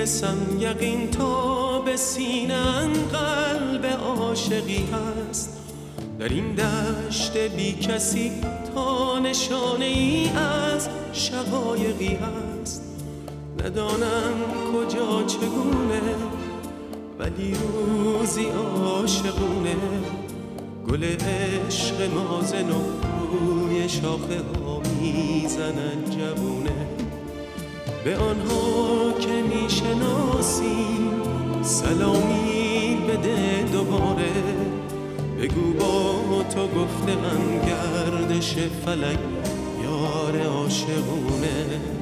میرسم یقین تا به سینه‌ام قلب عاشقی هست. در این دشت بی کسی تا نشانه ای از شقایقی هست. ندانم کجا چگونه ولی روزی عاشقونه گل عشق نازن و روی شاخه ها میزنن جوونه. به آنها که میشناسیم سلامی بده دوباره. بگو با تو گفتم گردش فلک یار عاشقونه.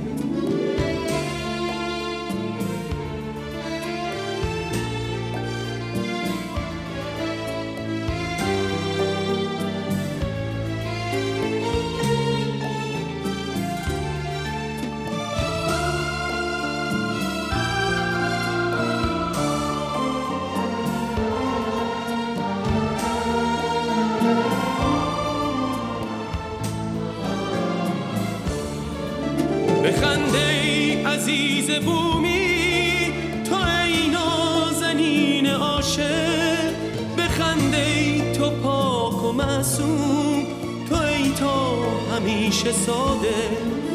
بخند ای عزیز بومی تو ای نازنین عاشق. بخند ای تو پاک و معصوم تو ای تا همیشه صادق.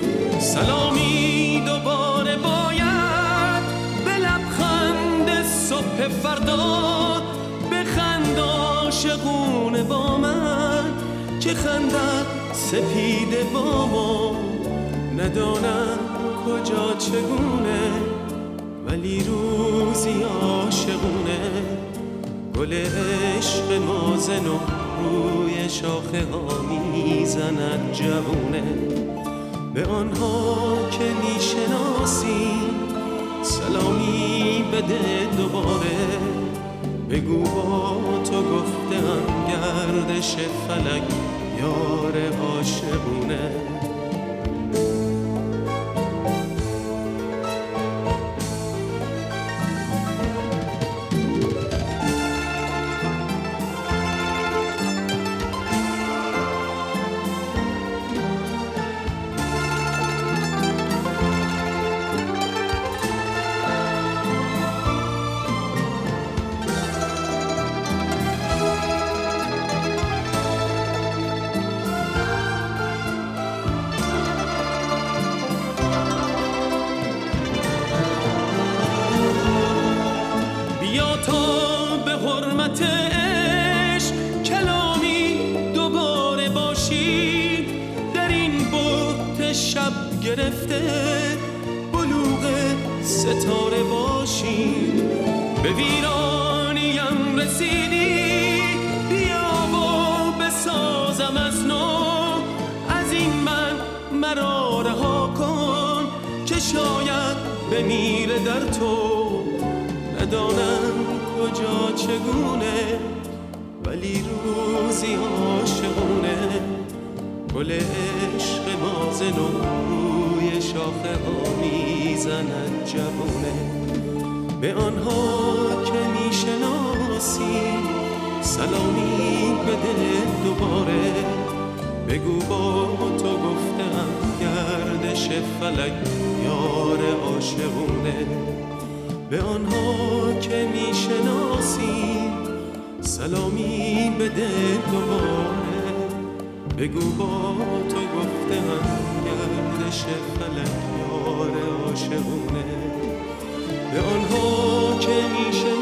سلامی دوباره باید به لبخند صبح فردا. بخند عاشقونه با من که خندد سپیده با ما. ندانم کجا چگونه ولی روزی عاشقونه گل عشق نازن و روی شاخه ها میزند جوونه. به آنها که میشناسی سلامی بده دوباره. بگو با تو گفتم گردش فلک یار عاشقونه. عشق کلامی دوباره باشی در این بحت شب گرفته بلوغ ستاره باشی. به ویرانیم رسیدی بیا و بسازم از نو. از این من مرا رها کن که شاید بمیره در تو. ندانم کجا چگونه ولی روزی عاشقونه گل عشق نازن و روی شاخه ها میزند جوونه. به آنها که میشناسی سلامی بده دوباره. بگو با تو گفتم گردش فلک یار عاشقونه. به آنها که میشناسی سلامی بده دوباره. بگو با تو گفتم گردش فلک یار عاشقونه. به آنها که میشناسی